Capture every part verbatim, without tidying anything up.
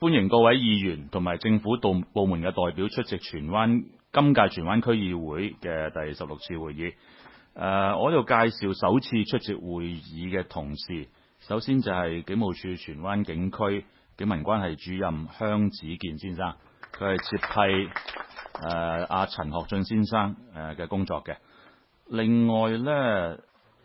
歡迎各位議員同埋政府部部門嘅代表出席荃灣今屆荃灣區議會嘅第十六次會議。誒、呃，我呢度介紹首次出席會議嘅同事，首先就係警務處荃灣警區警民關係主任香子健先生，佢係接替誒阿陳學俊先生誒嘅工作嘅。另外呢，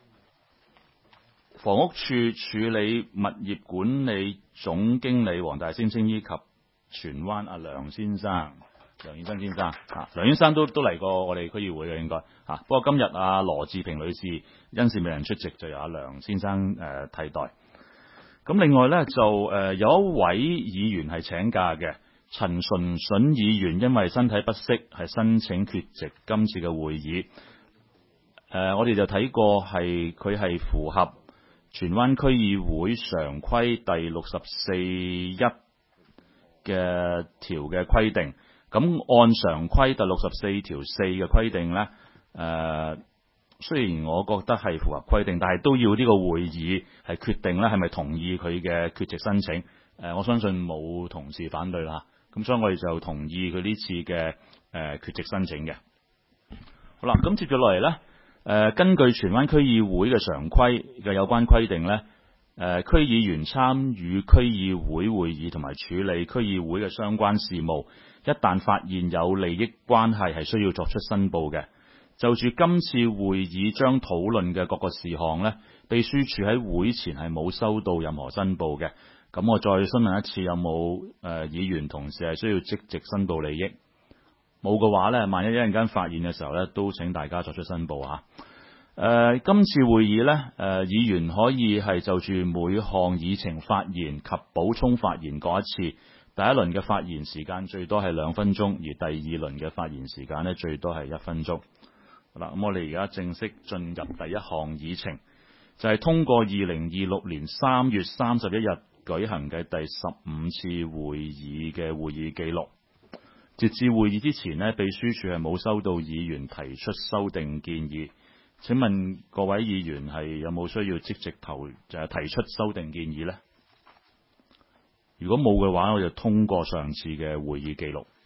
房屋處處理物業管理總經理黃大星星以及荃灣阿梁先生、梁衍生先生啊，梁先生都都嚟過我哋區議會嘅應該嚇、啊，不過今日阿羅志平女士因事未能出席，就由阿梁先生誒、呃、替代。咁另外呢，就誒、呃、有一位議員係請假嘅，陳純筍議員因為身體不適係申請缺席今次嘅會議。誒、呃，我哋就睇過係佢係符合荃灣區議會常規第六十四一嘅條嘅規定，咁按常規第六十四條四嘅規定呢，誒、呃，雖然我覺得係符合規定，但係都要呢個會議係決定呢係咪同意佢嘅缺席申請。誒、呃，我相信冇同事反對啦，咁所以我哋就同意佢呢次嘅誒、呃、缺席申請嘅。好啦，咁接住落嚟呢。誒、呃，根據荃灣區議會嘅常規嘅有關規定呢，誒、呃，區議員參與區議會會議同埋處理區議會嘅相關事務，一旦發現有利益關係係需要作出申報嘅。就住今次會議將討論嘅各個事項呢，秘書處喺會前係冇收到任何申報嘅。咁我再詢問一次，有冇誒、呃、議員同事係需要即席申報利益？冇嘅話呢，萬一一陣間發現嘅時候呢，都請大家作出申報嚇。誒、呃，今次會議呢，誒、呃，議員可以係就住每項議程發言及補充發言過一次。第一輪嘅發言時間最多係兩分鐘，而第二輪嘅發言時間呢，最多係一分鐘。好啦，咁我哋而家正式進入第一項議程，就係、是、通過二零二六年三月三十一日舉行嘅第十五次會議嘅會議記錄。截至會議之前呢，秘書處係冇收到議員提出修訂建議。請問各位議員係有冇需要即席投就係提出修訂建議呢？如果冇嘅話，我就通過上次嘅會議記錄。